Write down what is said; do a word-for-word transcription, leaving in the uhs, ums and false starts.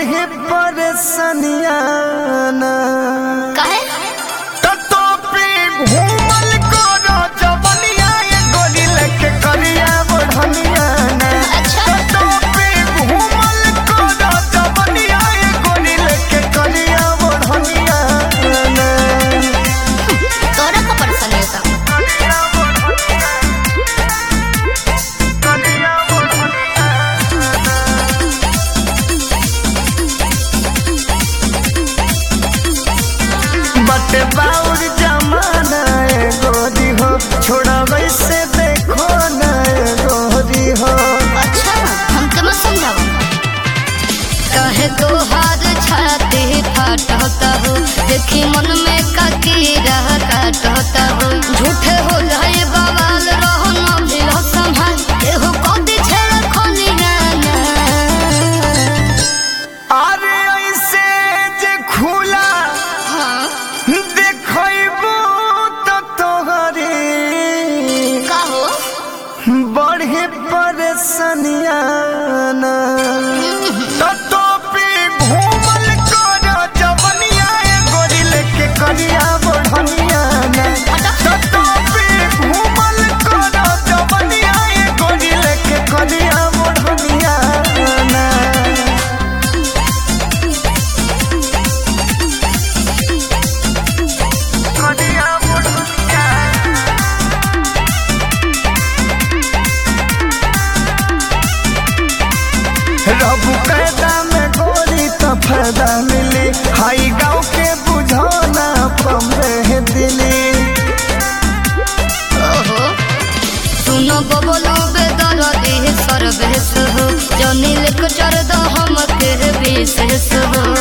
बढ़े परेशानिया ना काहे तो पे घूमल करो जवनिया ये गोली लेके करिया बढ़निया ना अच्छा तो पे घूमल करो जवनिया ये गोली लेके करिया बढ़निया ना तोरा का परेशानी होता बटे बाउर जमाना है गोरी हो छोड़ा वैसे देखो ना गोरी हो। अच्छा हमके मत समझाओ काहे तो हाथ छाती फाटता हो देखी मन में का कीड़ा काटता हो झूठे हो जाए बवाल रहो ना भिलो संभाल एहो कदी छेड़ खोलिया ना अरे ऐसे जे खुला हाँ देखबो तो तोहरे का हो बढ़े परेशानिया ना तो तो पे घूमल करो जवनिया ये गोरी लेके करिया बढ़निया ना तो तो पे घूमल करो जवनिया ये गोरी लेके करिया बढ़निया ना करिया बढ़निया रबू कैदा में गोरी तो फायदा मिली हाई गाँव के बुझाना पमरे दिली। ओहो सुनो बबलो बेदर देह सरबेस हो जनी लेक चर द हम के विशेष हो